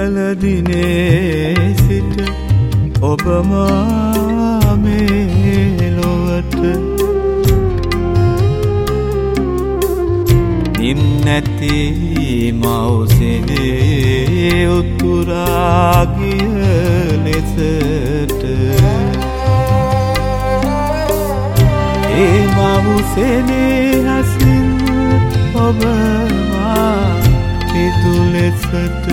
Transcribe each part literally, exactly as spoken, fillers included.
කල දිනේ සිට ඔබ මා මේ ලොවට නින්නැති මවුසෙනේ උතුරා ගිය ලෙසට ඒ මවුසෙනේ හසින් ඔබ මා පිදු ලෙසට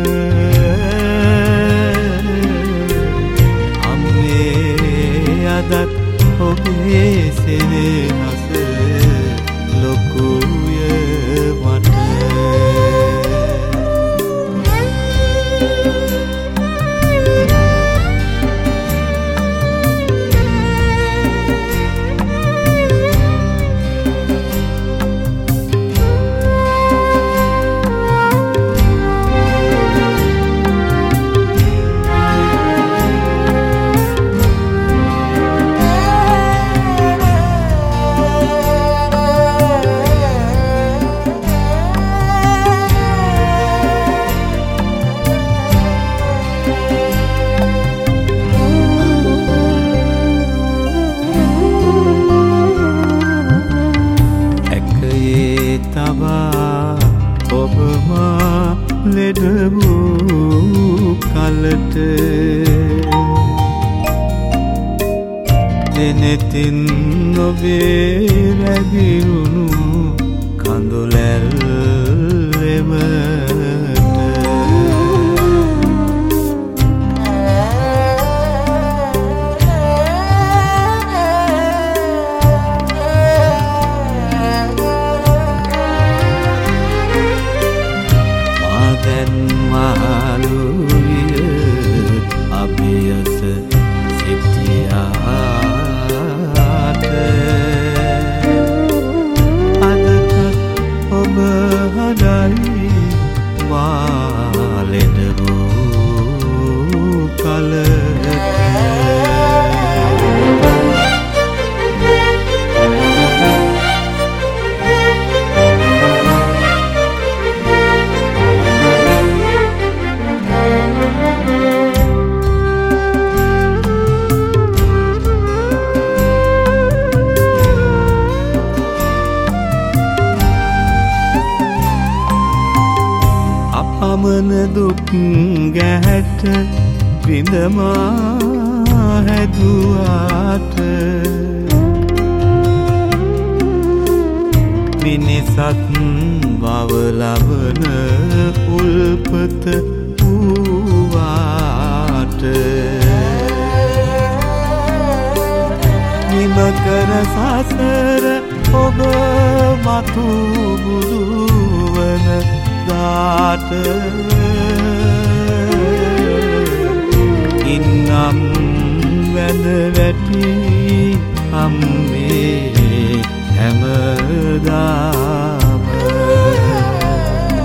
අම්මේ අදත් ඔබේ සෙනෙහස ලොකුය මට ඔබ මා ලෙඩ වූ කලට දෙනෙතින් ඔබේ රැගිරුණු කඳුලැල්ලෙමට මාළුවිය අභියස සිටියාට අදටත් ඔබ හදයි මා ලෙඩ වූ කලට අමන දුක් ගැහැට විඳමා හැදුවාට මිනිසත් බව ලබන උල්පත වූවාට නිම කර සසර ඔබ මතු බුදු වන දාට ඉන්නම් වැඳ වැටි අම්මේ හැමදාම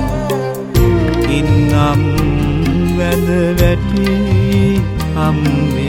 ඉන්නම් වැඳ වැටි අම්මේ